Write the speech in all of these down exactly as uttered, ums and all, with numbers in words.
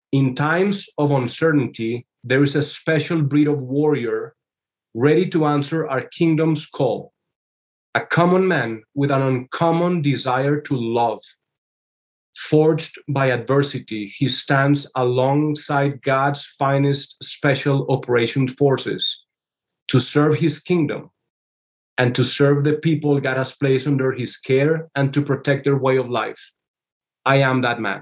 In times of uncertainty, there is a special breed of warrior ready to answer our kingdom's call. A common man with an uncommon desire to love. Forged by adversity, he stands alongside God's finest special operations forces to serve his kingdom and to serve the people God has placed under his care and to protect their way of life. I am that man.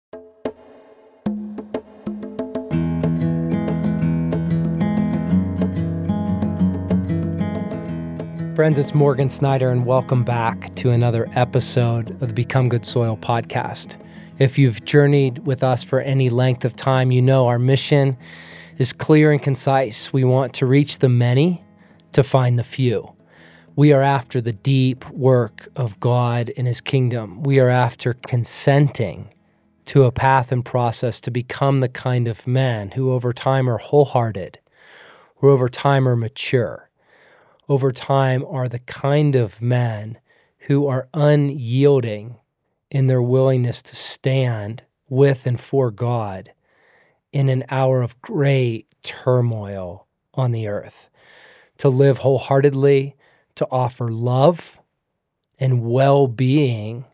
Friends, it's Morgan Snyder, and welcome back to another episode of the Become Good Soil podcast. If you've journeyed with us for any length of time, you know our mission is clear and concise. We want to reach the many to find the few. We are after the deep work of God in his kingdom. We are after consenting to a path and process to become the kind of men who over time are wholehearted, who over time are mature, over time are the kind of men who are unyielding in their willingness to stand with and for God in an hour of great turmoil on the earth, to live wholeheartedly, to offer love and well-being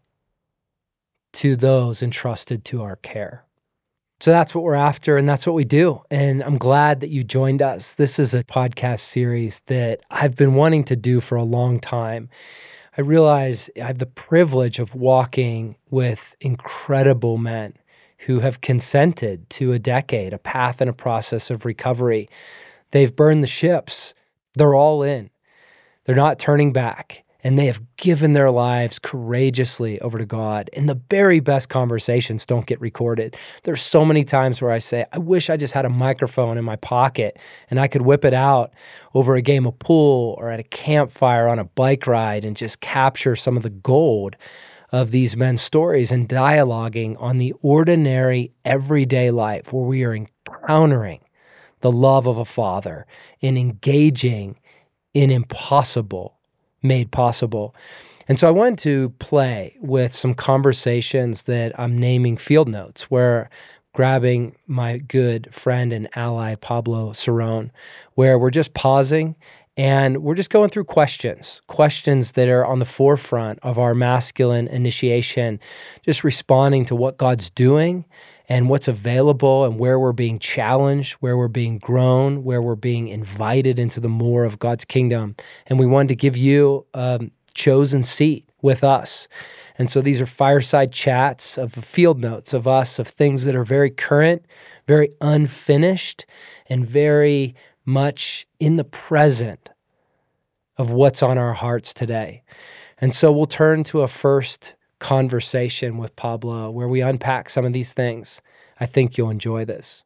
to those entrusted to our care. So that's what we're after, and that's what we do. And I'm glad that you joined us. This is a podcast series that I've been wanting to do for a long time. I realize I have the privilege of walking with incredible men who have consented to a decade, a path and a process of recovery. They've burned the ships. They're all in. They're not turning back. And they have given their lives courageously over to God. And the very best conversations don't get recorded. There's so many times where I say, I wish I just had a microphone in my pocket and I could whip it out over a game of pool or at a campfire on a bike ride and just capture some of the gold of these men's stories and dialoguing on the ordinary, everyday life where we are encountering the love of a father and engaging in impossible made possible. And so I wanted to play with some conversations that I'm naming field notes, where grabbing my good friend and ally, Pablo Cerrone, where we're just pausing and we're just going through questions, questions that are on the forefront of our masculine initiation, just responding to what God's doing and what's available and where we're being challenged, where we're being grown, where we're being invited into the more of God's kingdom. And we wanted to give you a chosen seat with us. And so these are fireside chats of field notes of us, of things that are very current, very unfinished, and very much in the present of what's on our hearts today. And so we'll turn to a first conversation with Pablo where we unpack some of these things. I think you'll enjoy this.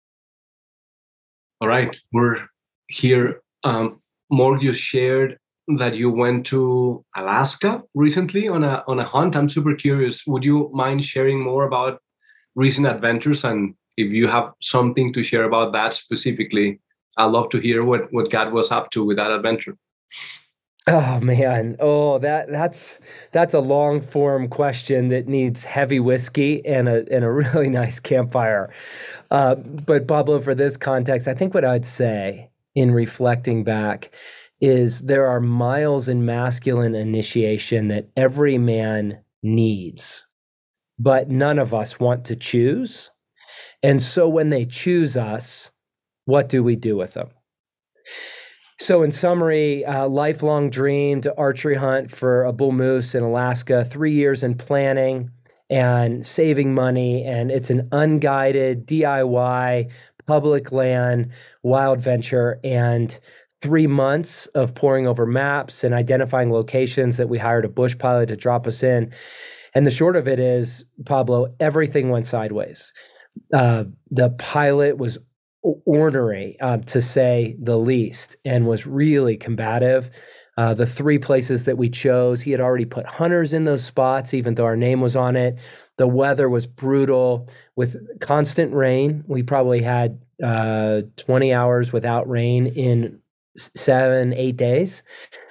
All right, we're here. Um, Morg, you shared that you went to Alaska recently on a on a hunt. I'm super curious. Would you mind sharing more about recent adventures? And if you have something to share about that specifically, I'd love to hear what, what God was up to with that adventure. Oh man, oh that that's that's a long form question that needs heavy whiskey and a and a really nice campfire. Uh, but Pablo, for this context, I think what I'd say in reflecting back is there are miles in masculine initiation that every man needs, but none of us want to choose. And so when they choose us, what do we do with them? So in summary, uh, lifelong dream to archery hunt for a bull moose in Alaska, three years in planning and saving money. And it's an unguided D I Y public land wild venture, and three months of poring over maps and identifying locations that we hired a bush pilot to drop us in. And the short of it is, Pablo, everything went sideways. Uh, the pilot was ornery, uh, to say the least, and was really combative. Uh, the three places that we chose, he had already put hunters in those spots, even though our name was on it. The weather was brutal with constant rain. We probably had uh, twenty hours without rain in seven, eight days.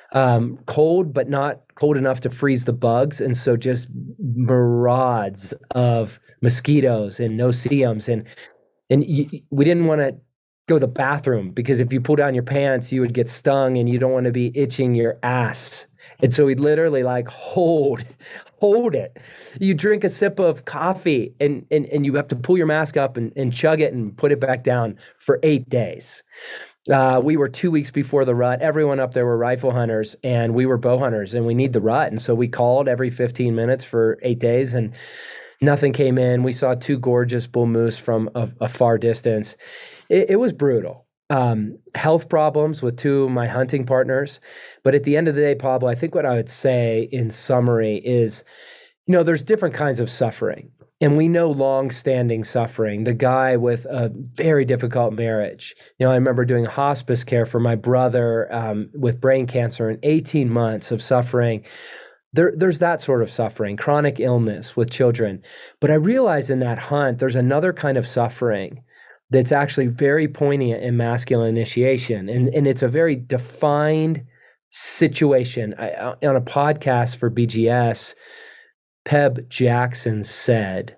um, cold, but not cold enough to freeze the bugs. And so just myriads of mosquitoes and no-see-ums. And, and you, we didn't want to go to the bathroom because if you pull down your pants, you would get stung and you don't want to be itching your ass. And so we'd literally like hold, hold it. You drink a sip of coffee and and, and you have to pull your mask up and, and chug it and put it back down for eight days. Uh, we were two weeks before the rut. Everyone up there were rifle hunters and we were bow hunters and we need the rut. And so we called every fifteen minutes for eight days and nothing came in. We saw two gorgeous bull moose from a, a far distance. It, it was brutal. Um, health problems with two of my hunting partners. But at the end of the day, Pablo, I think what I would say in summary is, you know, there's different kinds of suffering. And we know long-standing suffering. The guy with a very difficult marriage. You know, I remember doing hospice care for my brother um, with brain cancer and eighteen months of suffering. There, there's that sort of suffering, chronic illness with children. But I realized in that hunt, there's another kind of suffering that's actually very poignant in masculine initiation. And, and it's a very defined situation. I, on a podcast for B G S, Peb Jackson said,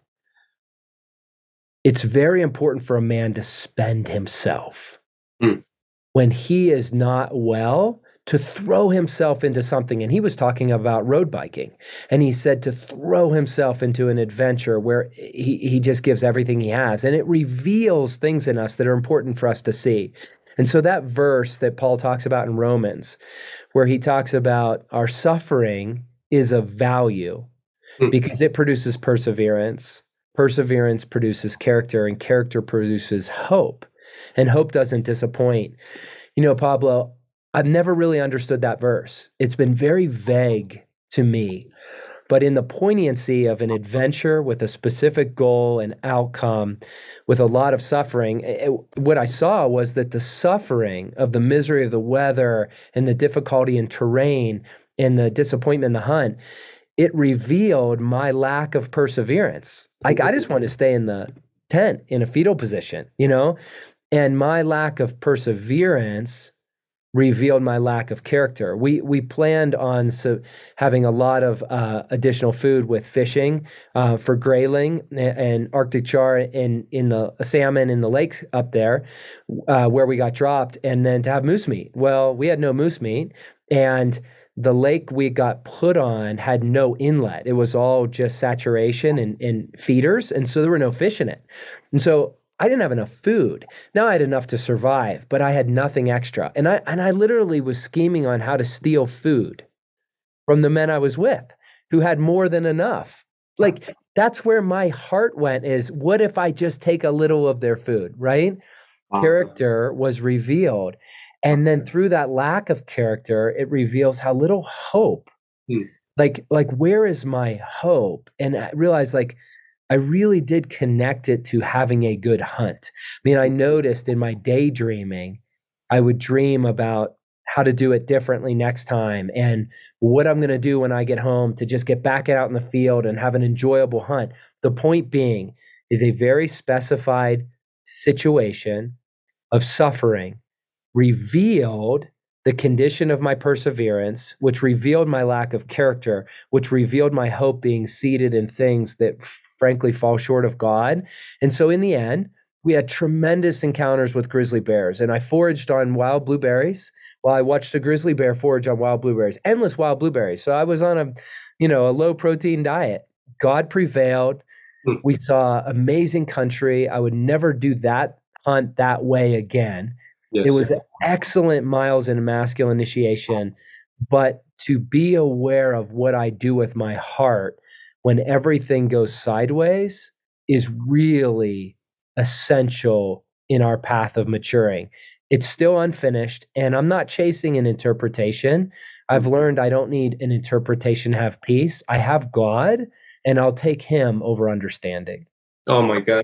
it's very important for a man to spend himself. Mm. When he is not well, to throw himself into something. And he was talking about road biking. And he said to throw himself into an adventure where he, he just gives everything he has. And it reveals things in us that are important for us to see. And so that verse that Paul talks about in Romans, where he talks about our suffering is of value because it produces perseverance. Perseverance produces character, and character produces hope. And hope doesn't disappoint. You know, Pablo, I've never really understood that verse. It's been very vague to me. But in the poignancy of an adventure with a specific goal and outcome, with a lot of suffering, it, what I saw was that the suffering of the misery of the weather and the difficulty in terrain and the disappointment in the hunt, it revealed my lack of perseverance. Like I just wanted to stay in the tent in a fetal position, you know? And my lack of perseverance revealed my lack of character. We we planned on so having a lot of uh, additional food with fishing uh, for grayling and, and Arctic char in in the salmon in the lakes up there uh, where we got dropped, and then to have moose meat. Well, we had no moose meat, and the lake we got put on had no inlet. It was all just saturation and, and feeders, and so there were no fish in it. And so I didn't have enough food. Now I had enough to survive, but I had nothing extra. And I and I literally was scheming on how to steal food from the men I was with who had more than enough. Like that's where my heart went is, what if I just take a little of their food, right? Wow. Character was revealed. And then through that lack of character, it reveals how little hope. Hmm. Like, like where is my hope? And I realized like, I really did connect it to having a good hunt. I mean, I noticed in my daydreaming, I would dream about how to do it differently next time and what I'm going to do when I get home to just get back out in the field and have an enjoyable hunt. The point being is a very specified situation of suffering revealed the condition of my perseverance, which revealed my lack of character, which revealed my hope being seated in things that frankly fall short of God. And so in the end, we had tremendous encounters with grizzly bears. And I foraged on wild blueberries while I watched a grizzly bear forage on wild blueberries, endless wild blueberries. So I was on a, you know, a low protein diet. God prevailed. We saw amazing country. I would never do that hunt that way again. Yes. It was excellent miles in masculine initiation, but to be aware of what I do with my heart when everything goes sideways is really essential in our path of maturing. It's still unfinished, and I'm not chasing an interpretation. I've learned I don't need an interpretation to have peace. I have God, and I'll take him over understanding. Oh my God.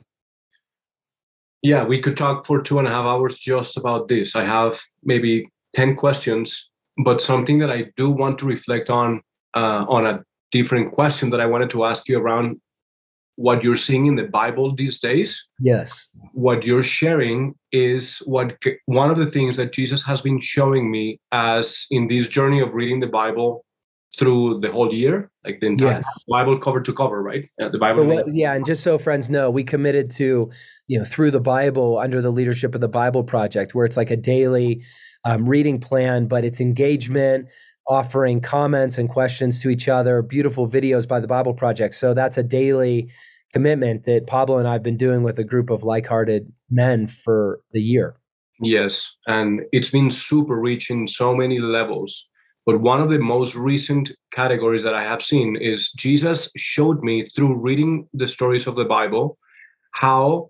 Yeah, we could talk for two and a half hours just about this. I have maybe ten questions, but something that I do want to reflect on, uh, on a different question that I wanted to ask you around what you're seeing in the Bible these days. Yes. What you're sharing is what one of the things that Jesus has been showing me as in this journey of reading the Bible through the whole year, like the entire Yes. Bible cover to cover, right? Uh, the Bible. So what, yeah, and just so friends know, we committed to, you know, through the Bible under the leadership of the Bible Project, where it's like a daily um, reading plan, but it's engagement, offering comments and questions to each other, beautiful videos by the Bible Project. So that's a daily commitment that Pablo and I have been doing with a group of like-hearted men for the year. Yes, and it's been super rich in so many levels. But one of the most recent categories that I have seen is Jesus showed me through reading the stories of the Bible how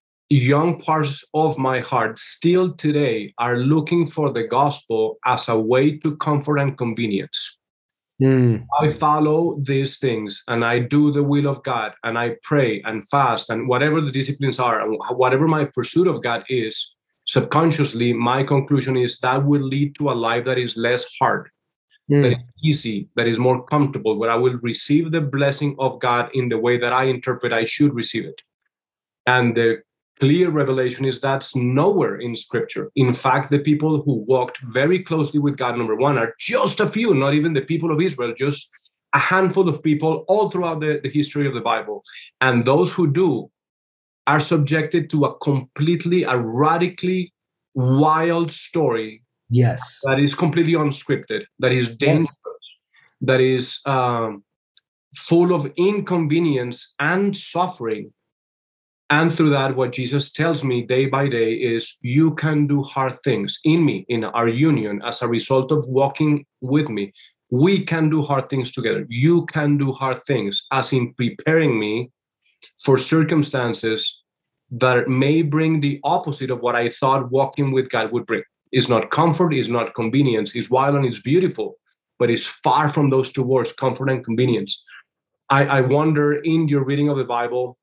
young parts of my heart still today are looking for the gospel as a way to comfort and convenience. Mm. I follow these things and I do the will of God and I pray and fast and whatever the disciplines are and whatever my pursuit of God is, subconsciously, my conclusion is that will lead to a life that is less hard, mm. that is easy, that is more comfortable, where I will receive the blessing of God in the way that I interpret I should receive it. And the clear revelation is that's nowhere in Scripture. In fact, the people who walked very closely with God, number one, are just a few, not even the people of Israel, just a handful of people all throughout the, the history of the Bible. And those who do are subjected to a completely, a radically wild story. Yes. That is completely unscripted, that is dangerous, yes. that is um, full of inconvenience and suffering. And through that, what Jesus tells me day by day is you can do hard things in me, in our union, as a result of walking with me. We can do hard things together. You can do hard things, as in preparing me for circumstances that may bring the opposite of what I thought walking with God would bring. It's not comfort, it's not convenience. It's wild and it's beautiful, but it's far from those two words, comfort and convenience. I, I wonder in your reading of the Bible,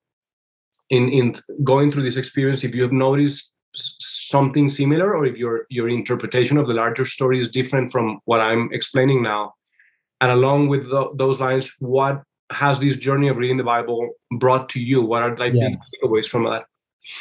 in in going through this experience, if you have noticed something similar, or if your your interpretation of the larger story is different from what I'm explaining now. And along with the, those lines, what has this journey of reading the Bible brought to you? What are like yes. big takeaways from that?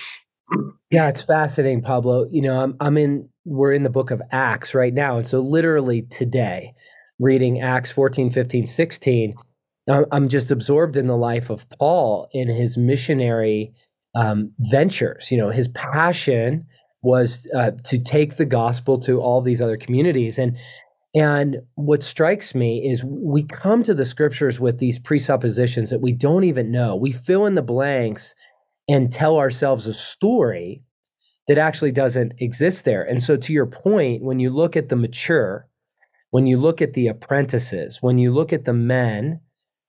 Yeah, it's fascinating, Pablo. You know, I'm I'm in we're in the book of Acts right now, and so literally today, reading Acts fourteen, fifteen, sixteen. I'm just absorbed in the life of Paul in his missionary um, ventures. You know, his passion was uh, to take the gospel to all these other communities. And and what strikes me is we come to the scriptures with these presuppositions that we don't even know. We fill in the blanks and tell ourselves a story that actually doesn't exist there. And so to your point, when you look at the mature, when you look at the apprentices, when you look at the men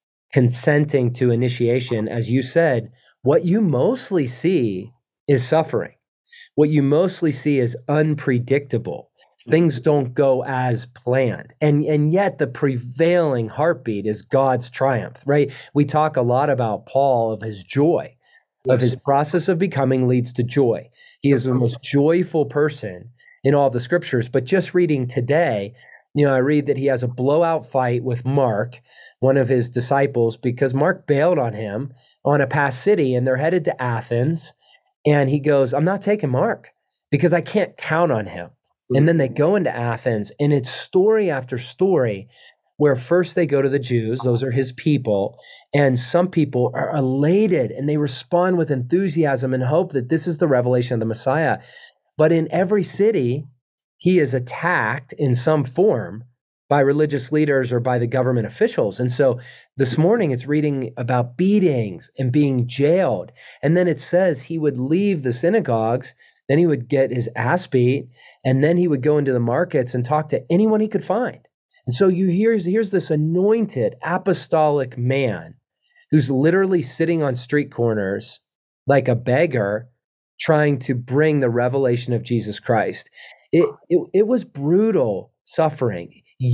consenting to initiation, as you said, what you mostly see is suffering. What you mostly see is unpredictable. Things don't go as planned. And, and yet the prevailing heartbeat is God's triumph, right? We talk a lot about Paul, of his joy, yes. of his process of becoming leads to joy. He is the most joyful person in all the scriptures. But just reading today, you know, I read that he has a blowout fight with Mark, one of his disciples, because Mark bailed on him on a past city and they're headed to Athens. And he goes, I'm not taking Mark because I can't count on him. Mm-hmm. And then they go into Athens and it's story after story where first they go to the Jews, those are his people, and some people are elated and they respond with enthusiasm and hope that this is the revelation of the Messiah. But in every city, he is attacked in some form by religious leaders or by the government officials. And so this morning it's reading about beatings and being jailed. And then it says he would leave the synagogues, then he would get his ass beat, and then he would go into the markets and talk to anyone he could find. And so you here's, here's this anointed apostolic man who's literally sitting on street corners like a beggar trying to bring the revelation of Jesus Christ. It, it it was brutal suffering,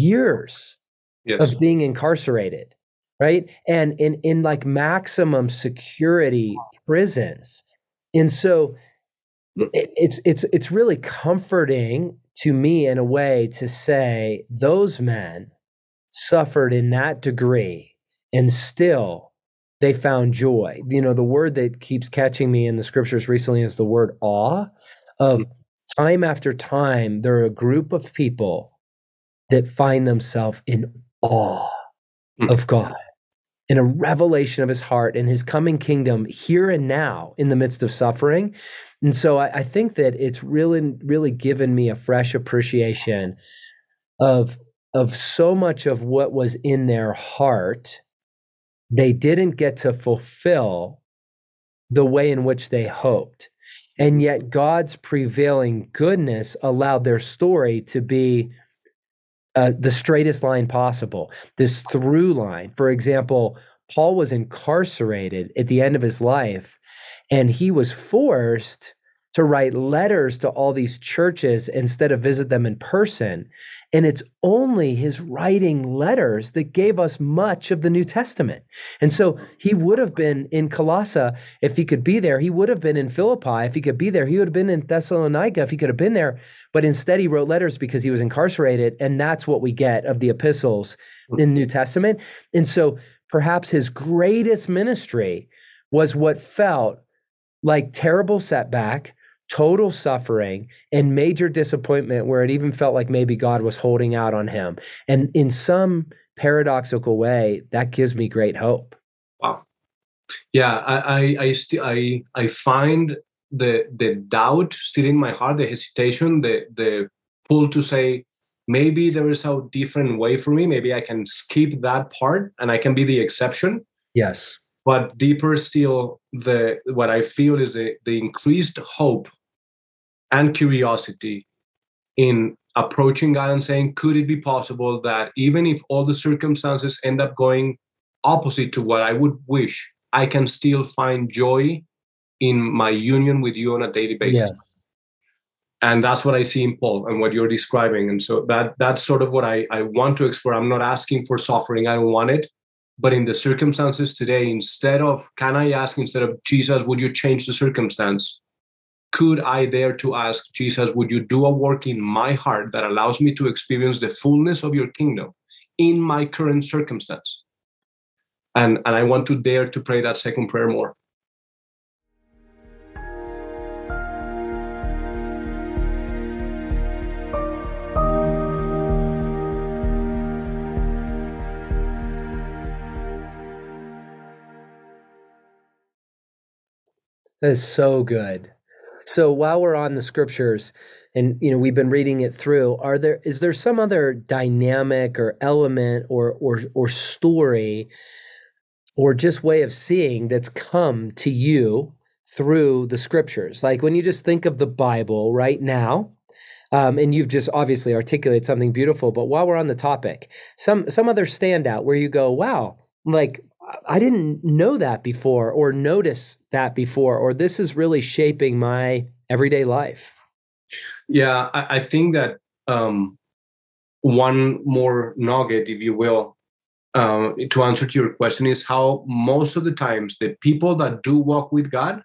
years yes. of being incarcerated, right? And in, in like maximum security prisons. And so it, it's it's it's really comforting to me in a way to say those men suffered in that degree and still they found joy. You know, the word that keeps catching me in the scriptures recently is the word awe. Of time after time, there are a group of people that find themselves in awe Mm. of God, in a revelation of his heart and his coming kingdom here and now in the midst of suffering. And so I, I think that it's really, really given me a fresh appreciation of, of so much of what was in their heart they didn't get to fulfill the way in which they hoped. And yet God's prevailing goodness allowed their story to be uh, the straightest line possible, this through line. For example, Paul was incarcerated at the end of his life, and he was forced to write letters to all these churches instead of visit them in person. And it's only his writing letters that gave us much of the New Testament. And so he would have been in Colossae if he could be there. He would have been in Philippi if he could be there. He would have been in Thessalonica if he could have been there. But instead he wrote letters because he was incarcerated. And that's what we get of the epistles in the New Testament. And so perhaps his greatest ministry was what felt like terrible setback, total suffering, and major disappointment, where it even felt like maybe God was holding out on him. And in some paradoxical way, that gives me great hope. Wow. Yeah, I I I, st- I, I find the the doubt still in my heart, the hesitation, the the pull to say maybe there is a different way for me. Maybe I can skip that part and I can be the exception. Yes. But deeper still, the what I feel is the, the increased hope and curiosity in approaching God and saying, could it be possible that even if all the circumstances end up going opposite to what I would wish, I can still find joy in my union with you on a daily basis? Yes. And that's what I see in Paul and what you're describing. And so that that's sort of what I, I want to explore. I'm not asking for suffering. I don't want it. But in the circumstances today, instead of, can I ask, instead of, Jesus, would you change the circumstance? Could I dare to ask, Jesus, would you do a work in my heart that allows me to experience the fullness of your kingdom in my current circumstance? And, and I want to dare to pray that second prayer more. That is so good. So while we're on the scriptures, and you know we've been reading it through, are there is there some other dynamic or element or or or story or just way of seeing that's come to you through the scriptures? Like when you just think of the Bible right now, um, and you've just obviously articulated something beautiful, but while we're on the topic, some some other standout where you go, wow, like I didn't know that before or notice that before, or this is really shaping my everyday life. Yeah, I, I think that um, one more nugget, if you will, uh, to answer to your question is how most of the times the people that do walk with God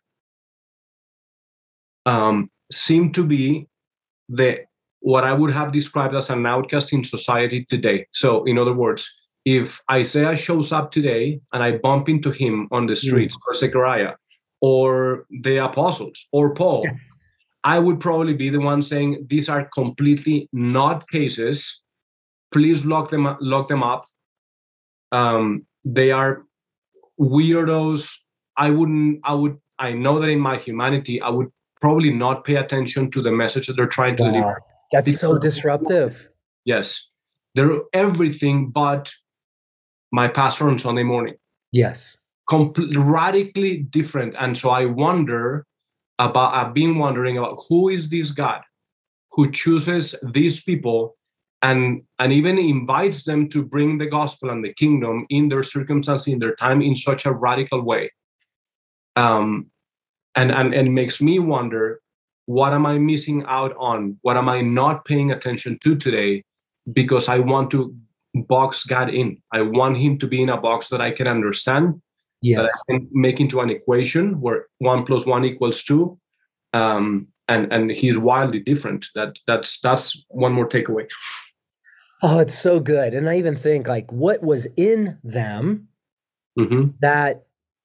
um, seem to be the what I would have described as an outcast in society today. So in other words, if Isaiah shows up today and I bump into him on the streets, mm. or Zechariah, or the apostles, or Paul, yes. I would probably be the one saying, these are completely not cases. Please lock them up, lock them up. Um, they are weirdos. I wouldn't, I would, I know that in my humanity, I would probably not pay attention to the message that they're trying to wow. deliver. That's these so disruptive. Yes. They're everything but my pastor on Sunday morning. Yes. Completely radically different. And so I wonder about, I've been wondering about who is this God who chooses these people and, and even invites them to bring the gospel and the kingdom in their circumstance, in their time, in such a radical way. Um, and, and, and it makes me wonder, what am I missing out on? What am I not paying attention to today? Because I want to box God in. I want him to be in a box that I can understand, yes. that I can make into an equation where one plus one equals two. Um, and, and he's wildly different. That that's that's one more takeaway. Oh, it's so good. And I even think like what was in them mm-hmm. that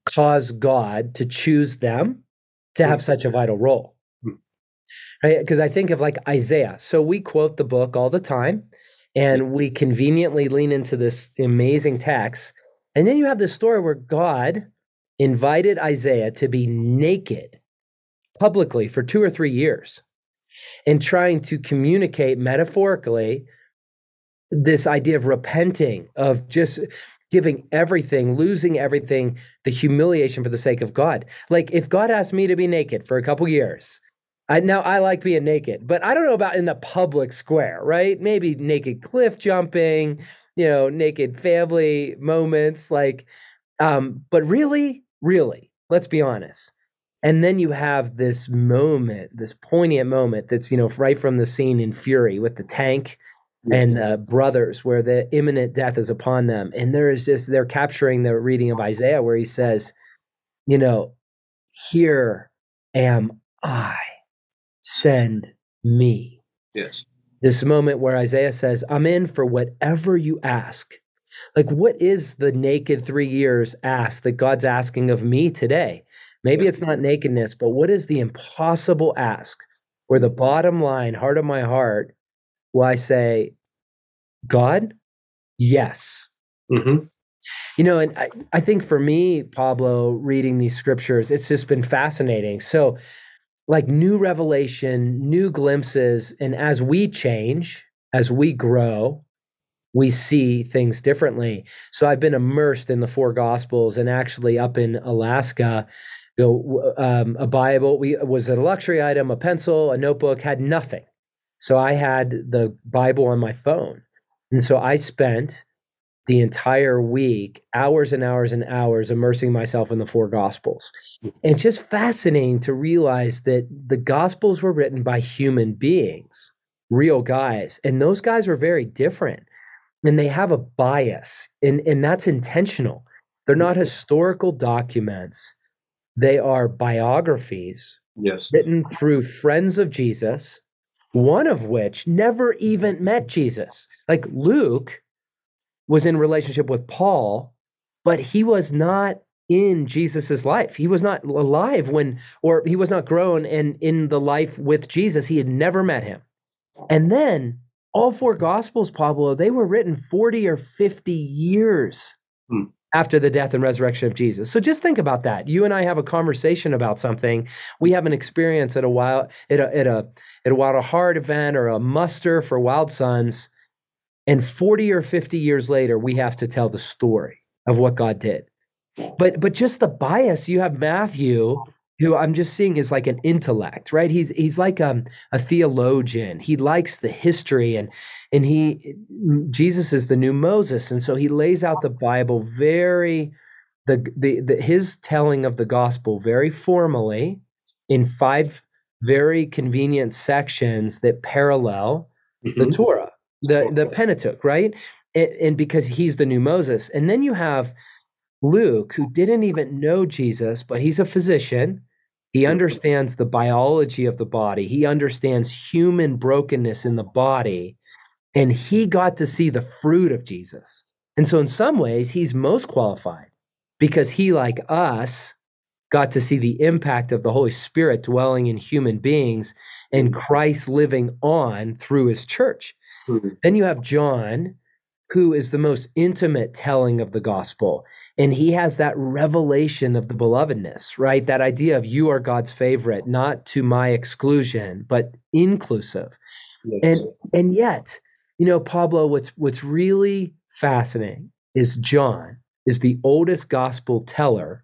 caused God to choose them to have such a vital role. Right? Because I think of like Isaiah. So we quote the book all the time, and we conveniently lean into this amazing text. And then you have this story where God invited Isaiah to be naked publicly for two or three years and trying to communicate metaphorically this idea of repenting, of just giving everything, losing everything, the humiliation for the sake of God. Like if God asked me to be naked for a couple years, I now I like being naked, but I don't know about in the public square, right? Maybe naked cliff jumping, you know, naked family moments, like, um, but really, really, let's be honest. And then you have this moment, this poignant moment that's, you know, right from the scene in Fury with the tank and uh, brothers, where the imminent death is upon them. And there is just, they're capturing the reading of Isaiah where he says, you know, here am I, send me. Yes. This moment where Isaiah says, I'm in for whatever you ask. Like, what is the naked three years ask that God's asking of me today? Maybe it's not nakedness, but what is the impossible ask where the bottom line, heart of my heart, will I say, God, yes. Mm-hmm. You know, and I, I think for me, Pablo, reading these scriptures, it's just been fascinating. So like new revelation, new glimpses, and as we change, as we grow, we see things differently. So I've been immersed in the four Gospels, and actually up in Alaska, you know, um, a Bible we was a luxury item, a pencil, a notebook, had nothing. So I had the Bible on my phone. And so I spent the entire week, hours and hours and hours, immersing myself in the four Gospels. And it's just fascinating to realize that the Gospels were written by human beings, real guys. And those guys were very different. And they have a bias, and, and that's intentional. They're not historical documents. They are biographies, yes, written through friends of Jesus, one of which never even met Jesus. Like Luke was in relationship with Paul, but he was not in Jesus's life. He was not alive when, or he was not grown and in the life with Jesus. He had never met him. And then all four Gospels, Pablo, they were written forty or fifty years hmm. after the death and resurrection of Jesus. So just think about that. You and I have a conversation about something. We have an experience at a wild, at a, at a, at a Wild Heart event or a muster for Wild Sons. And forty or fifty years later, we have to tell the story of what God did. But but just the bias, you have Matthew, who I'm just seeing is like an intellect, right? He's he's like a, a theologian. He likes the history, and and he Jesus is the new Moses, and so he lays out the Bible very the the, the his telling of the gospel very formally in five very convenient sections that parallel mm-hmm. the Torah. The the Pentateuch, right? And, and because he's the new Moses. And then you have Luke, who didn't even know Jesus, but he's a physician. He understands the biology of the body. He understands human brokenness in the body. And he got to see the fruit of Jesus. And so in some ways, he's most qualified because he, like us, got to see the impact of the Holy Spirit dwelling in human beings and Christ living on through his church. Mm-hmm. Then you have John, who is the most intimate telling of the gospel. And he has that revelation of the belovedness, right? That idea of you are God's favorite, not to my exclusion, but inclusive. Yes. And and yet, you know, Pablo, what's what's really fascinating is John is the oldest gospel teller.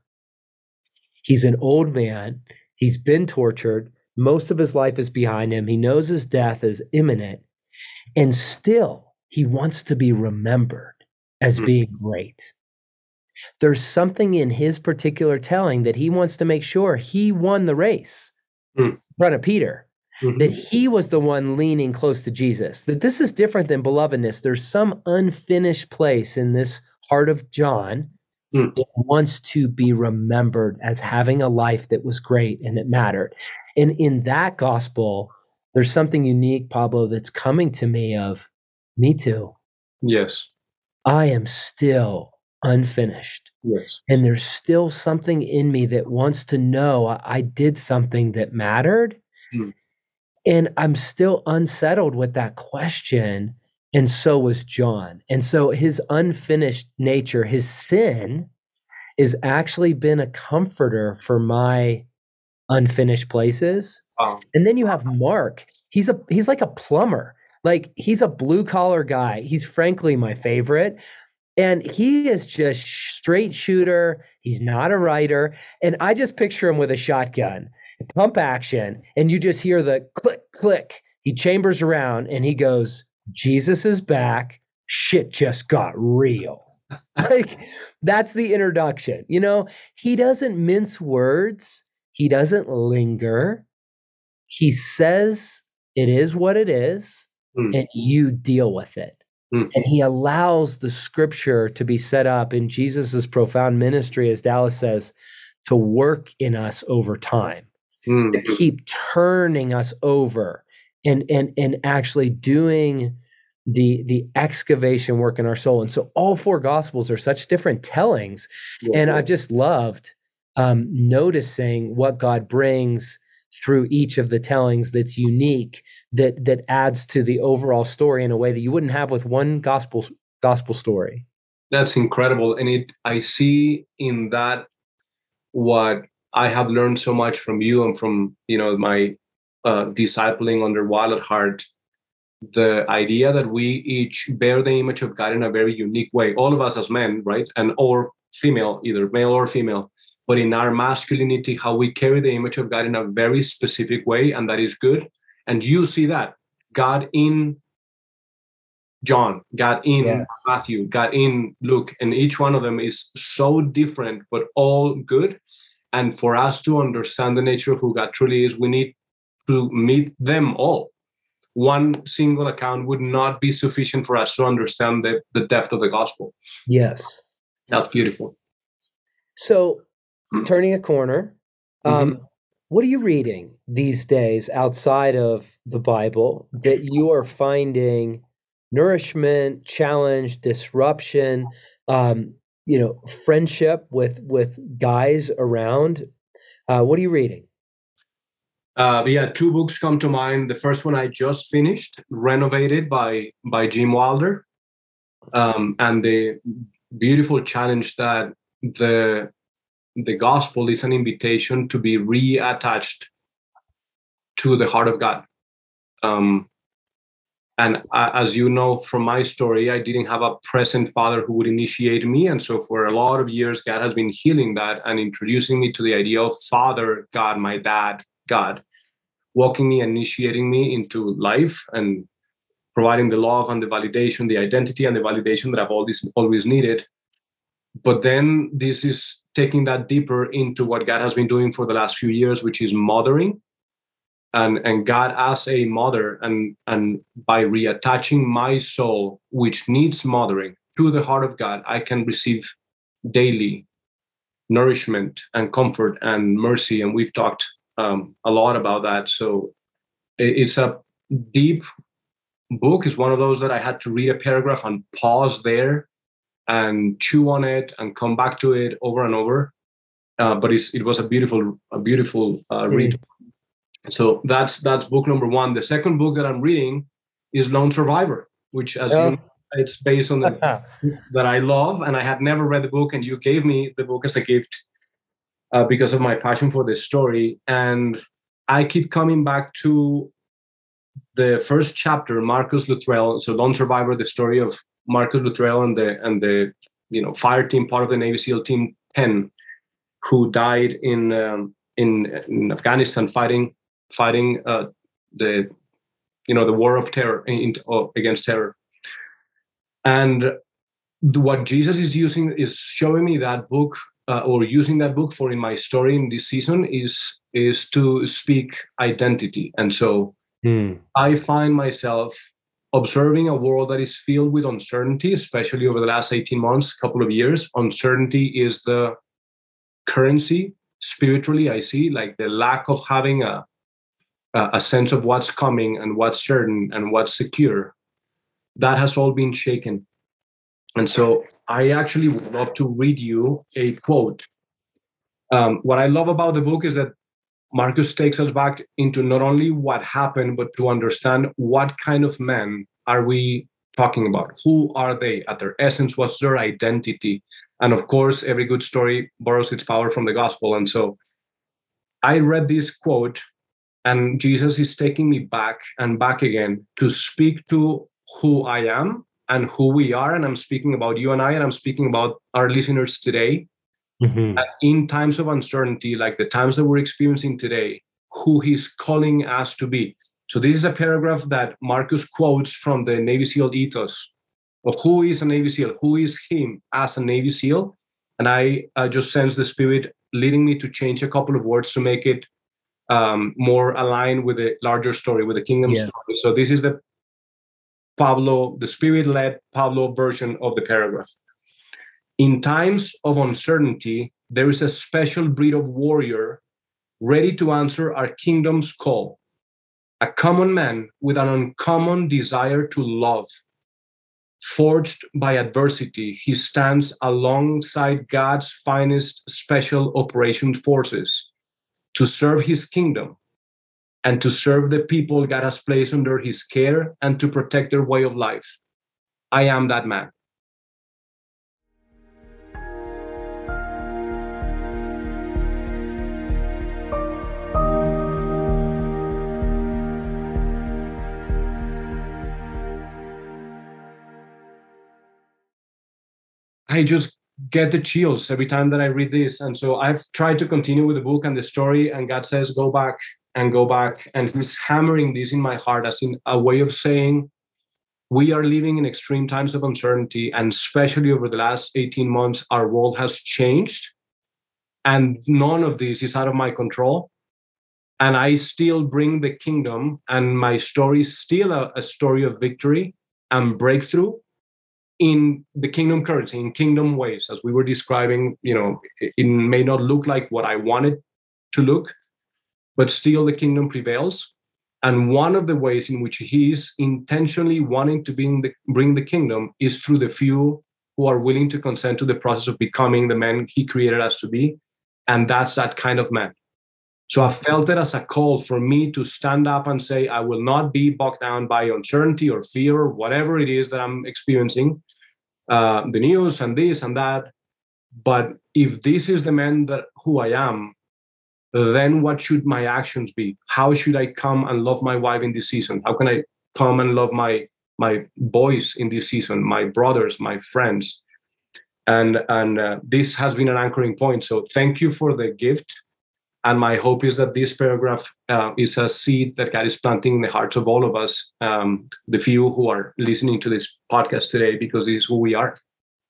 He's an old man. He's been tortured. Most of his life is behind him. He knows his death is imminent. And still, he wants to be remembered as mm-hmm. being great. There's something in his particular telling that he wants to make sure he won the race mm-hmm. in front of Peter, mm-hmm. that he was the one leaning close to Jesus, that this is different than belovedness. There's some unfinished place in this heart of John mm-hmm. that wants to be remembered as having a life that was great and that mattered. And in that gospel, there's something unique, Pablo, that's coming to me of, me too. Yes. I am still unfinished. Yes. And there's still something in me that wants to know I, I did something that mattered. Mm. And I'm still unsettled with that question. And so was John. And so his unfinished nature, his sin, has actually been a comforter for my unfinished places. Wow. And then you have Mark. He's a he's like a plumber. Like he's a blue collar guy. He's frankly my favorite. And he is just straight shooter. He's not a writer. And I just picture him with a shotgun, pump action, and you just hear the click, click. He chambers around and he goes, Jesus is back. Shit just got real. Like, that's the introduction. You know, he doesn't mince words. He doesn't linger. He says it is what it is, mm. and you deal with it. Mm. And he allows the scripture to be set up in Jesus's profound ministry, as Dallas says, to work in us over time, mm. to keep turning us over and, and, and actually doing the, the excavation work in our soul. And so all four gospels are such different tellings. Yeah, and yeah. I've just loved um, noticing what God brings through each of the tellings that's unique, that that adds to the overall story in a way that you wouldn't have with one gospel gospel story. That's incredible. And it I see in that what I have learned so much from you and from, you know, my uh, discipling under Wild at Heart, the idea that we each bear the image of God in a very unique way, all of us as men, right? And or female, either male or female. But in our masculinity, how we carry the image of God in a very specific way, and that is good. And you see that God in John, God in yes. Matthew, God in Luke, and each one of them is so different, but all good. And for us to understand the nature of who God truly is, we need to meet them all. One single account would not be sufficient for us to understand the, the depth of the gospel. Yes. That's beautiful. So, turning a corner, um, mm-hmm. what are you reading these days outside of the Bible that you are finding nourishment, challenge, disruption, um, you know, friendship with with guys around? Uh, what are you reading? Uh, yeah, two books come to mind. The first one I just finished, Renovated by by Jim Wilder, um, and the beautiful challenge that the the gospel is an invitation to be reattached to the heart of God. Um, and I, as you know from my story, I didn't have a present father who would initiate me. And so for a lot of years, God has been healing that and introducing me to the idea of Father God, my dad, God, walking me, initiating me into life and providing the love and the validation, the identity and the validation that I've always, always needed. But then this is taking that deeper into what God has been doing for the last few years, which is mothering. And, and God as a mother, and, and by reattaching my soul, which needs mothering, to the heart of God, I can receive daily nourishment and comfort and mercy. And we've talked um, a lot about that. So it, it's a deep book. It's one of those that I had to read a paragraph and pause there and chew on it and come back to it over and over. Uh, but it's, it was a beautiful, a beautiful uh, read. Mm-hmm. So that's that's book number one. The second book that I'm reading is Lone Survivor, which, as oh. you know, it's based on the that I love, and I had never read the book, and you gave me the book as a gift uh, because of my passion for this story. And I keep coming back to the first chapter, Marcus Luttrell. So Lone Survivor, the story of Marcus Luttrell and the and the you know fire team, part of the Navy SEAL Team ten, who died in um, in, in Afghanistan fighting fighting uh, the you know the war of terror in, uh, against terror. And the, what Jesus is using is showing me that book uh, or using that book for in my story in this season is is to speak identity. And so mm. I find myself observing a world that is filled with uncertainty, especially over the last eighteen months, couple of years. Uncertainty is the currency spiritually. I see like the lack of having a a sense of what's coming and what's certain and what's secure. That has all been shaken. And so I actually would love to read you a quote. Um, what I love about the book is that Marcus takes us back into not only what happened, but to understand what kind of men are we talking about? Who are they at their essence? What's their identity? And of course, every good story borrows its power from the gospel. And so I read this quote, and Jesus is taking me back and back again to speak to who I am and who we are. And I'm speaking about you and I, and I'm speaking about our listeners today. Mm-hmm. In times of uncertainty, like the times that we're experiencing today, who he's calling us to be. So this is a paragraph that Marcus quotes from the Navy SEAL ethos of who is a Navy SEAL, who is him as a Navy SEAL. And I uh, just sense the Spirit leading me to change a couple of words to make it um, more aligned with the larger story, with the kingdom Yeah. story. So this is the Pablo, the Spirit-led Pablo version of the paragraph. In times of uncertainty, there is a special breed of warrior ready to answer our kingdom's call. A common man with an uncommon desire to love. Forged by adversity, he stands alongside God's finest special operations forces to serve his kingdom and to serve the people God has placed under his care and to protect their way of life. I am that man. I just get the chills every time that I read this. And so I've tried to continue with the book and the story, and God says, go back and go back. And he's hammering this in my heart as in a way of saying, we are living in extreme times of uncertainty, and especially over the last eighteen months, our world has changed. And none of this is out of my control. And I still bring the kingdom, and my story is still a, a story of victory and breakthrough in the kingdom currency, in kingdom ways, as we were describing. You know, it, it may not look like what I wanted to look, but still the kingdom prevails. And one of the ways in which he's intentionally wanting to bring the, bring the kingdom is through the few who are willing to consent to the process of becoming the men he created us to be. And that's that kind of man. So I felt it as a call for me to stand up and say, I will not be bogged down by uncertainty or fear or whatever it is that I'm experiencing, uh, the news and this and that. But if this is the man that who I am, then what should my actions be? How should I come and love my wife in this season? How can I come and love my my boys in this season, my brothers, my friends? And and uh, this has been an anchoring point. So thank you for the gift. And my hope is that this paragraph uh, is a seed that God is planting in the hearts of all of us, um, the few who are listening to this podcast today, because this is who we are.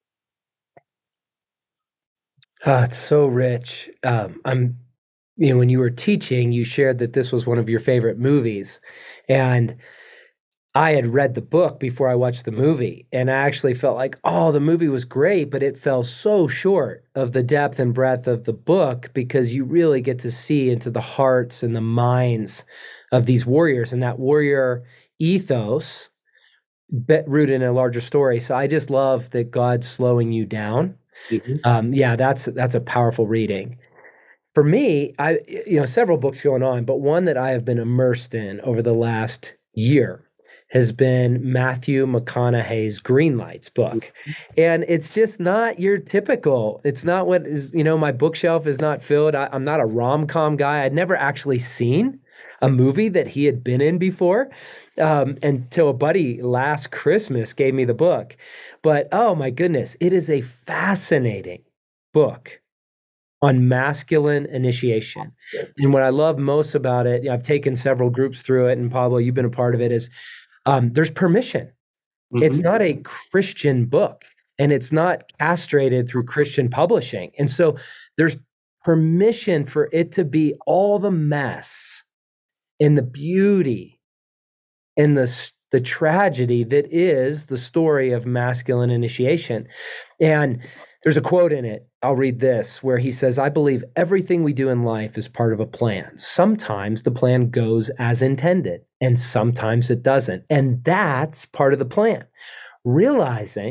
Oh, it's so rich. Um, I'm, you know, when you were teaching, you shared that this was one of your favorite movies. And I had read the book before I watched the movie, and I actually felt like, oh, the movie was great, but it fell so short of the depth and breadth of the book, because you really get to see into the hearts and the minds of these warriors and that warrior ethos rooted in a larger story. So I just love that God's slowing you down. Mm-hmm. Um, yeah, that's that's a powerful reading. For me, I you know several books going on, but one that I have been immersed in over the last year has been Matthew McConaughey's Green Lights book. And it's just not your typical, it's not what is, you know, my bookshelf is not filled. I, I'm not a rom-com guy. I'd never actually seen a movie that he had been in before um, until a buddy last Christmas gave me the book. But oh my goodness, it is a fascinating book on masculine initiation. And what I love most about it, I've taken several groups through it, and Pablo, you've been a part of it, is Um, there's permission. Mm-hmm. It's not a Christian book, and it's not castrated through Christian publishing. And so there's permission for it to be all the mess and the beauty and the, the tragedy that is the story of masculine initiation. And there's a quote in it, I'll read this, where he says, I believe everything we do in life is part of a plan. Sometimes the plan goes as intended, and sometimes it doesn't. And that's part of the plan. Realizing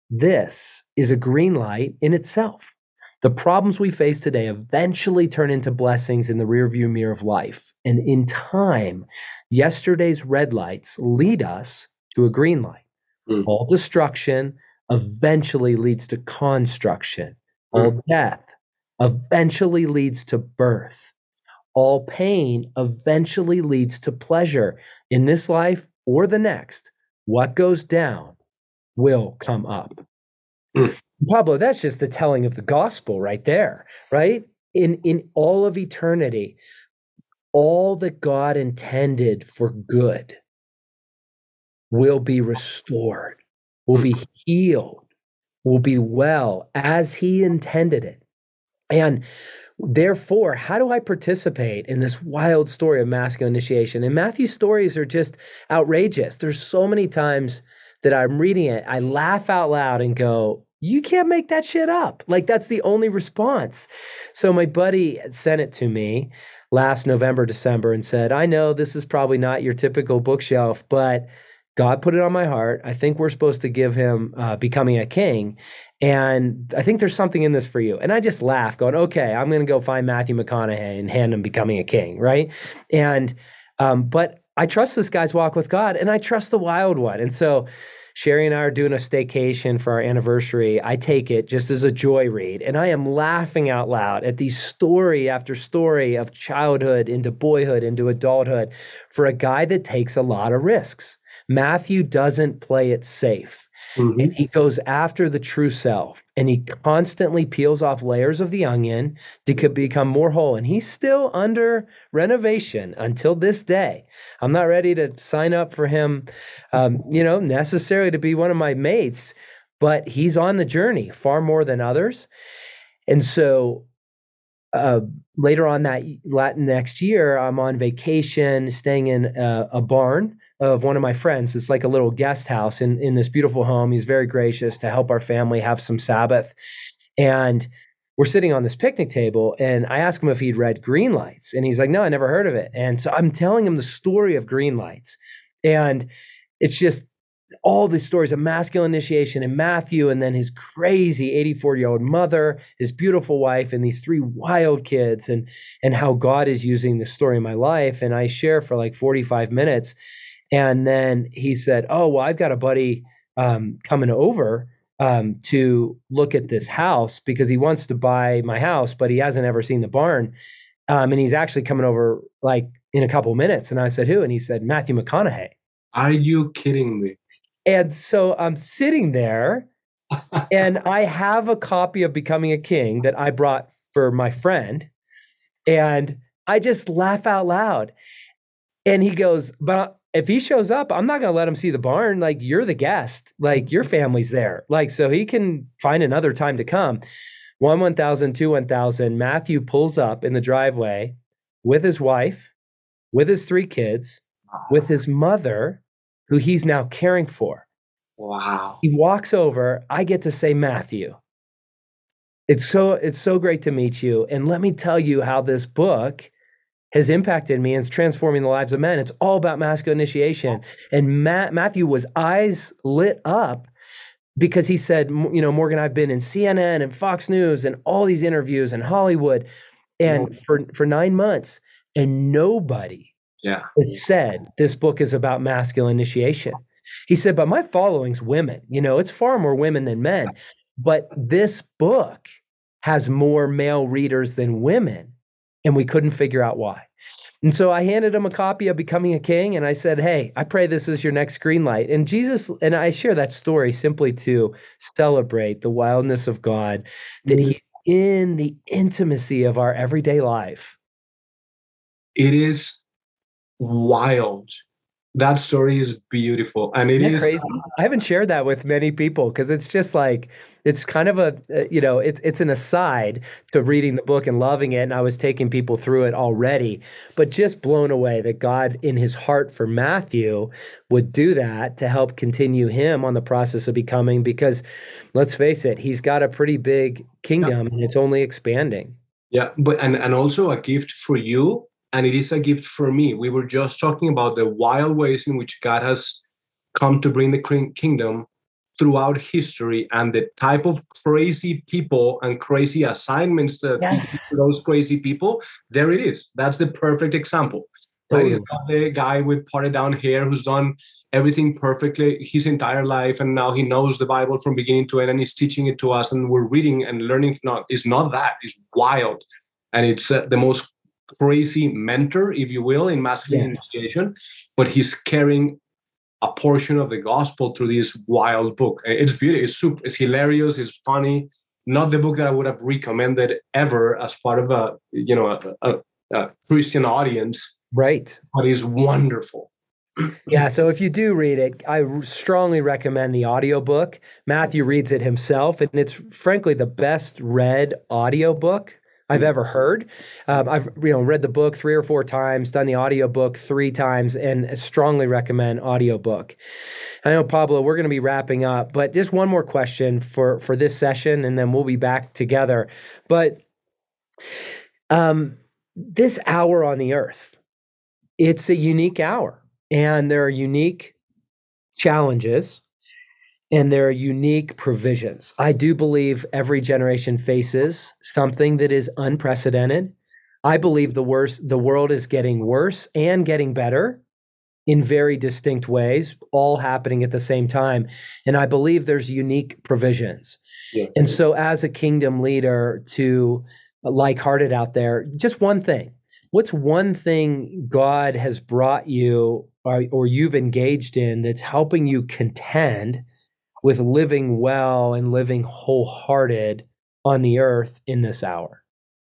this is a green light in itself. The problems we face today eventually turn into blessings in the rearview mirror of life. And in time, yesterday's red lights lead us to a green light. Mm. All destruction eventually leads to construction. Mm. All death eventually leads to birth. All pain eventually leads to pleasure. In this life or the next, what goes down will come up. Mm. Pablo, that's just the telling of the gospel right there, right? In in all of eternity, all that God intended for good will be restored, will be healed, will be well as he intended it. And therefore, how do I participate in this wild story of masculine initiation? And Matthew's stories are just outrageous. There's so many times that I'm reading it, I laugh out loud and go, you can't make that shit up. Like, that's the only response. So my buddy sent it to me last November, December, and said, I know this is probably not your typical bookshelf, but God put it on my heart. I think we're supposed to give him uh, Becoming a King. And I think there's something in this for you. And I just laughed, going, okay, I'm going to go find Matthew McConaughey and hand him Becoming a King, right? And, um, but I trust this guy's walk with God, and I trust the wild one. And so Sherry and I are doing a staycation for our anniversary. I take it just as a joy read, and I am laughing out loud at these story after story of childhood into boyhood into adulthood for a guy that takes a lot of risks. Matthew doesn't play it safe. Mm-hmm. And he goes after the true self, and he constantly peels off layers of the onion to become more whole. And he's still under renovation until this day. I'm not ready to sign up for him, um, you know, necessarily to be one of my mates, but he's on the journey far more than others. And so uh, later on that next year, I'm on vacation, staying in a, a barn of one of my friends. It's like a little guest house in, in this beautiful home. He's very gracious to help our family have some Sabbath. And we're sitting on this picnic table, and I asked him if he'd read Green Lights. And he's like, no, I never heard of it. And so I'm telling him the story of Green Lights. And it's just all these stories of masculine initiation in Matthew, and then his crazy eighty-four-year-old mother, his beautiful wife, and these three wild kids, and, and how God is using this story in my life. And I share for like forty-five minutes. And then he said, oh, well, I've got a buddy um, coming over um, to look at this house because he wants to buy my house, but he hasn't ever seen the barn. Um, and he's actually coming over like in a couple minutes. And I said, who? And he said, Matthew McConaughey. Are you kidding me? And so I'm sitting there and I have a copy of Becoming a King that I brought for my friend. And I just laugh out loud. And he goes, but if he shows up, I'm not going to let him see the barn. Like, you're the guest. Like, your family's there. Like, so he can find another time to come. One, one thousand, two, one thousand. Matthew pulls up in the driveway with his wife, with his three kids, with his mother, who he's now caring for. Wow. He walks over. I get to say, Matthew, it's so, it's so great to meet you. And let me tell you how this book has impacted me and is transforming the lives of men. It's all about masculine initiation. And Matt, Matthew was eyes lit up because he said, you know, Morgan, I've been in C N N and Fox News and all these interviews in Hollywood and oh. for, for nine months, and nobody yeah. has said this book is about masculine initiation. He said, but my following's women. You know, it's far more women than men. But this book has more male readers than women. And we couldn't figure out why. And so I handed him a copy of Becoming a King, and I said, hey, I pray this is your next green light. And Jesus, and I share that story simply to celebrate the wildness of God, that He, in the intimacy of our everyday life. It is wild. That story is beautiful. And it Isn't that is crazy. I haven't shared that with many people because it's just like, it's kind of a, you know, it's it's an aside to reading the book and loving it. And I was taking people through it already, but just blown away that God in his heart for Matthew would do that to help continue him on the process of becoming, because let's face it, he's got a pretty big kingdom yeah. and it's only expanding. Yeah, but and, and also a gift for you. And it is a gift for me. We were just talking about the wild ways in which God has come to bring the kingdom throughout history and the type of crazy people and crazy assignments that he gives Yes. to those crazy people, there it is. That's the perfect example. Right? He's Totally. got the guy with parted down hair who's done everything perfectly his entire life, and now he knows the Bible from beginning to end, and he's teaching it to us, and we're reading and learning. Not it's not that. It's wild, and it's uh, the most crazy mentor, if you will, in masculine Yes. initiation. But he's carrying a portion of the gospel through this wild book. It's beautiful. It's super. It's hilarious. It's funny. Not the book that I would have recommended ever as part of a you know a, a, a Christian audience. Right. But it's wonderful. Yeah, so if you do read it, I strongly recommend the audiobook. Matthew reads it himself, and it's frankly the best read audiobook I've ever heard. Um, I've you know read the book three or four times, done the audiobook three times, and strongly recommend audiobook. I know, Pablo, we're going to be wrapping up, but just one more question for, for this session, and then we'll be back together. But um, this hour on the earth, it's a unique hour. And there are unique challenges and there are unique provisions. I do believe every generation faces something that is unprecedented. I believe the worst, the world is getting worse and getting better in very distinct ways, all happening at the same time. And I believe there's unique provisions. Yeah. And so as a kingdom leader to like-hearted out there, just one thing. What's one thing God has brought you or, or you've engaged in that's helping you contend with living well and living wholehearted on the earth in this hour?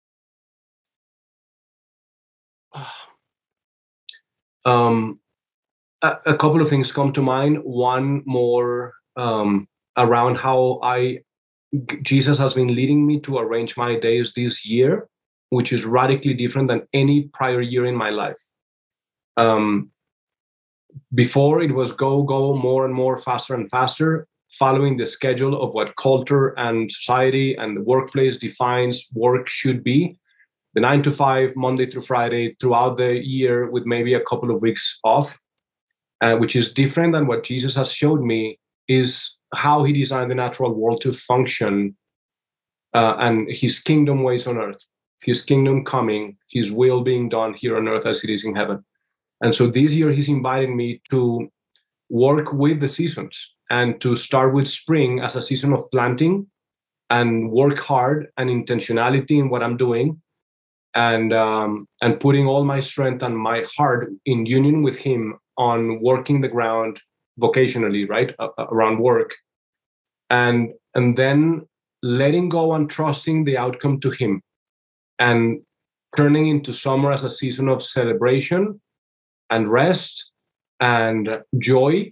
Um, a, a couple of things come to mind. One more um, around how I Jesus has been leading me to arrange my days this year, which is radically different than any prior year in my life. Um, before it was go, go, more and more, faster and faster, following the schedule of what culture and society and the workplace defines work should be. The nine to five, Monday through Friday, throughout the year with maybe a couple of weeks off, uh, which is different than what Jesus has showed me is how he designed the natural world to function uh, and his kingdom ways on earth, his kingdom coming, his will being done here on earth as it is in heaven. And so this year he's inviting me to work with the seasons and to start with spring as a season of planting and work hard and intentionality in what I'm doing and um, and putting all my strength and my heart in union with him on working the ground vocationally, right, uh, around work. And and then letting go and trusting the outcome to him and turning into summer as a season of celebration and rest and joy.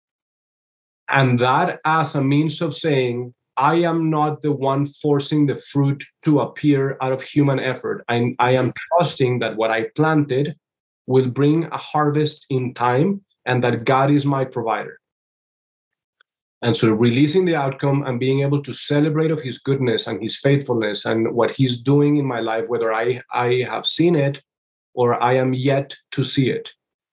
And that as a means of saying, I am not the one forcing the fruit to appear out of human effort. I, I am trusting that what I planted will bring a harvest in time and that God is my provider. And so releasing the outcome and being able to celebrate of his goodness and his faithfulness and what he's doing in my life, whether I, I have seen it or I am yet to see it.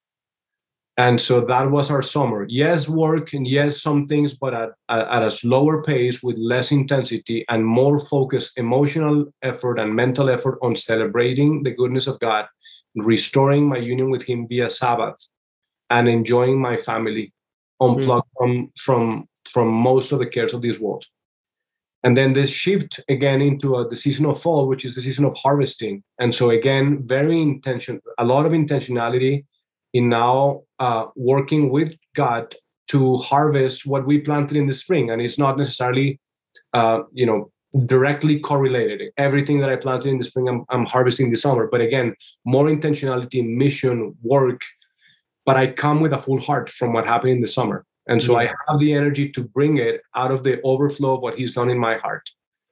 And so that was our summer. Yes, work and yes, some things, but at, at a slower pace with less intensity and more focused emotional effort and mental effort on celebrating the goodness of God, restoring my union with him via Sabbath and enjoying my family, unplugged mm. from, from, from most of the cares of this world. And then this shift again into a, the season of fall, which is the season of harvesting. And so again, very intention, a lot of intentionality in now uh, working with God to harvest what we planted in the spring. And it's not necessarily, uh, you know, directly correlated. Everything that I planted in the spring, I'm, I'm harvesting this summer. But again, more intentionality, mission, work. But I come with a full heart from what happened in the summer. And so yeah. I have the energy to bring it out of the overflow of what he's done in my heart.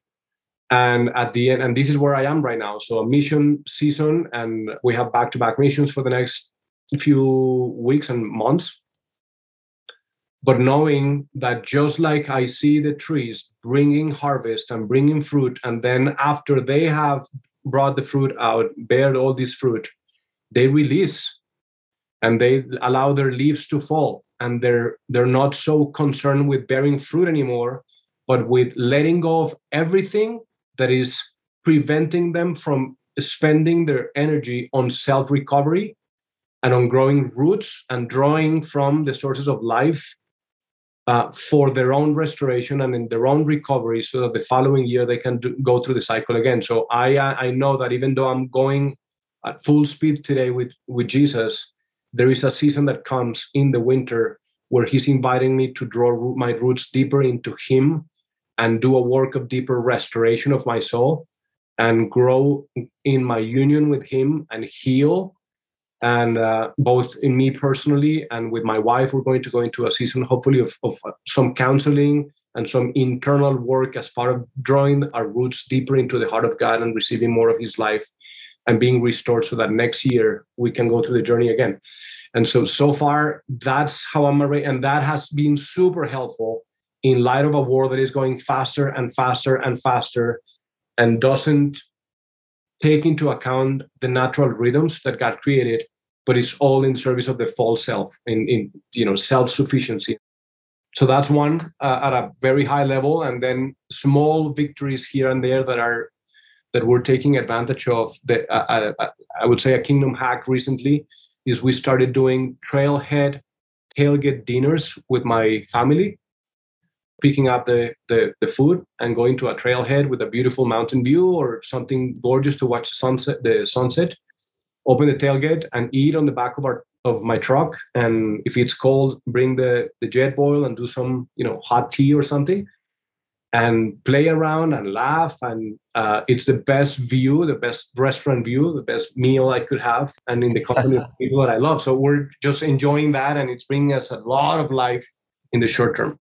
And at the end, and this is where I am right now. So a mission season, and we have back-to-back missions for the next few weeks and months, but knowing that just like I see the trees bringing harvest and bringing fruit, and then after they have brought the fruit out, bared all this fruit, they release and they allow their leaves to fall, and they're they're not so concerned with bearing fruit anymore, but with letting go of everything that is preventing them from spending their energy on self-recovery and on growing roots and drawing from the sources of life uh, for their own restoration and in their own recovery, so that the following year they can do, go through the cycle again. So I uh, I know that even though I'm going at full speed today with, with Jesus, there is a season that comes in the winter where he's inviting me to draw root, my roots deeper into him and do a work of deeper restoration of my soul and grow in my union with him and heal. And uh, both in me personally and with my wife, we're going to go into a season, hopefully, of, of some counseling and some internal work as part of drawing our roots deeper into the heart of God and receiving more of his life and being restored, so that next year we can go through the journey again. And so, so far, that's how I'm arranged. And that has been super helpful in light of a war that is going faster and faster and faster and doesn't take into account the natural rhythms that God created, but it's all in service of the false self, in, in you know, self-sufficiency. So that's one uh, at a very high level, and then small victories here and there that are that we're taking advantage of. The uh, uh, I would say a kingdom hack recently is we started doing trailhead tailgate dinners with my family, picking up the, the the food and going to a trailhead with a beautiful mountain view or something gorgeous to watch the sunset. The sunset. Open the tailgate and eat on the back of our of my truck. And if it's cold, bring the the Jetboil and do some you know hot tea or something, and play around and laugh. And uh, it's the best view, the best restaurant view, the best meal I could have, and in the company of people that I love. So we're just enjoying that, and it's bringing us a lot of life in the short term.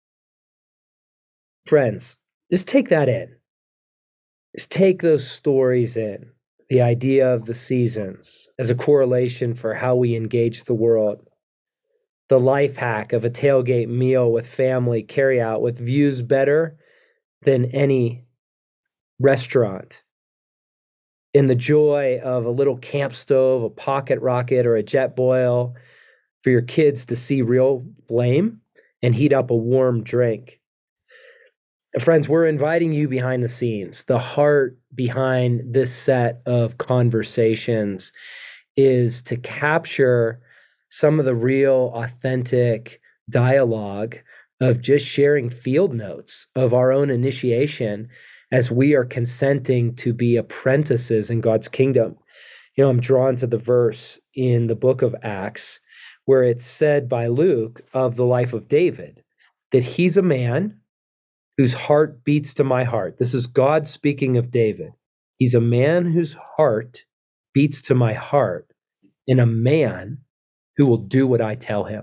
Friends, just take that in. Just take those stories in. The idea of the seasons as a correlation for how we engage the world. The life hack of a tailgate meal with family carry out with views better than any restaurant. In the joy of a little camp stove, a pocket rocket, or a Jetboil for your kids to see real flame and heat up a warm drink. Friends, we're inviting you behind the scenes. The heart behind this set of conversations is to capture some of the real, authentic dialogue of just sharing field notes of our own initiation as we are consenting to be apprentices in God's kingdom. You know, I'm drawn to the verse in the book of Acts where it's said by Luke of the life of David that he's a man whose heart beats to my heart. This is God speaking of David. He's a man whose heart beats to my heart, and a man who will do what I tell him.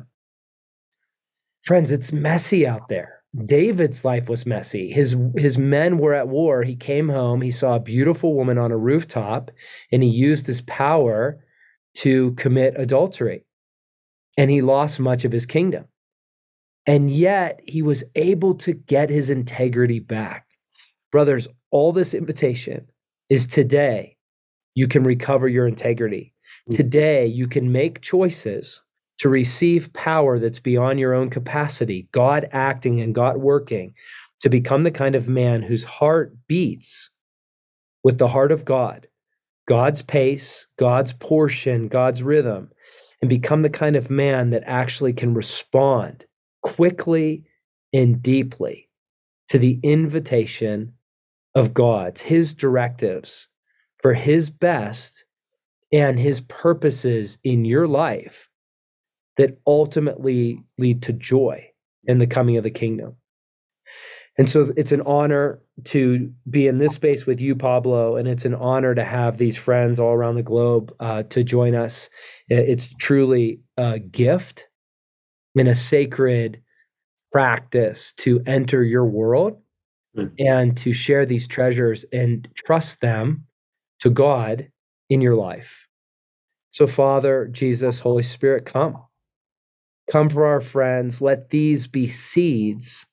Friends, it's messy out there. David's life was messy. His, his men were at war. He came home. He saw a beautiful woman on a rooftop, and he used his power to commit adultery. And he lost much of his kingdom. And yet he was able to get his integrity back. Brothers, all this invitation is today you can recover your integrity. Today you can make choices to receive power that's beyond your own capacity, God acting and God working, to become the kind of man whose heart beats with the heart of God, God's pace, God's portion, God's rhythm, and become the kind of man that actually can respond quickly and deeply to the invitation of God, his directives for his best and his purposes in your life that ultimately lead to joy in the coming of the kingdom. And so it's an honor to be in this space with you, Pablo, and it's an honor to have these friends all around the globe uh, to join us. It's truly a gift and a sacred practice to enter your world mm. and to share these treasures and trust them to God in your life. So Father, Jesus, Holy Spirit, come. Come for our friends. Let these be seeds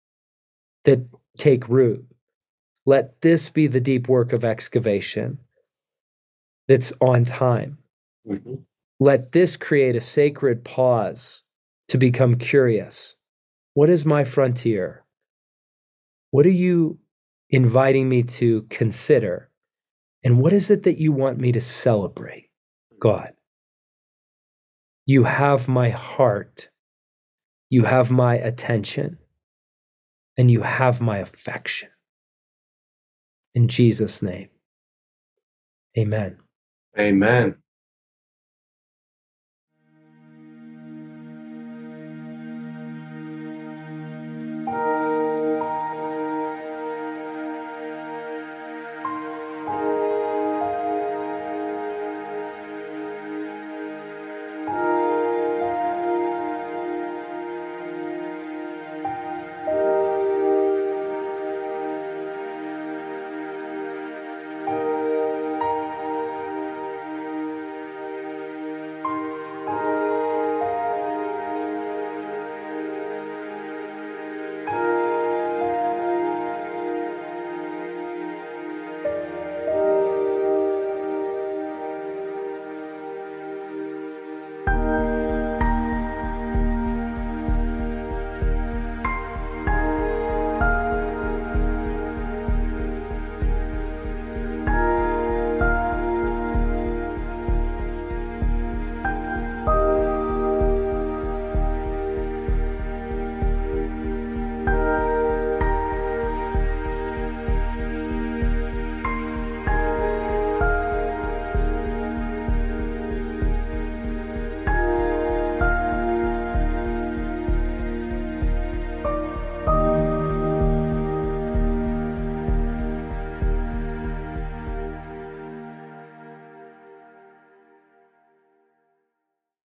that take root. Let this be the deep work of excavation that's on time. Mm-hmm. let this create a sacred pause to become curious. What is my frontier? What are you inviting me to consider? And what is it that you want me to celebrate? God, you have my heart, you have my attention, and you have my affection. In Jesus' name, amen. Amen.